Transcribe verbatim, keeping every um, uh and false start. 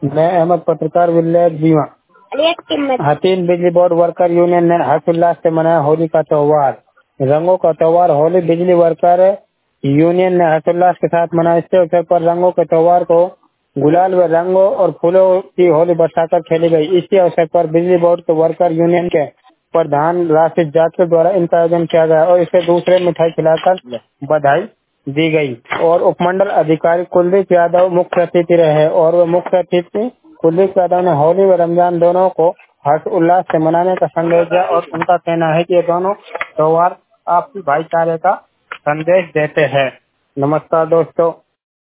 मैं अहमद पत्रकार विलेज बीमा हसीन बिजली बोर्ड वर्कर यूनियन ने हर्षोल्लास से मनाया होली का त्योहार। रंगों का त्योहार होली बिजली वर्कर यूनियन ने हर्षोल्लास के साथ मनाया। इस अवसर पर रंगों के त्योहार को गुलाल व रंगों और फूलों की होली बरसाकर खेली गई। इसी अवसर पर बिजली बोर्ड के वर्कर यूनियन के प्रधान राशिद जाटकर द्वारा इनका आयोजन किया गया और इसे दूसरे मिठाई खिलाकर बधाई दी गई। और उपमंडल अधिकारी कुलदीप यादव मुख्य अतिथि रहे और वो मुख्य अतिथि कुलदीप यादव ने होली व रमजान दोनों को हर्ष उल्लास से मनाने का संदेश दिया और उनका कहना है कि ये दोनों त्योहार आपसी भाईचारे का संदेश देते हैं। नमस्कार दोस्तों।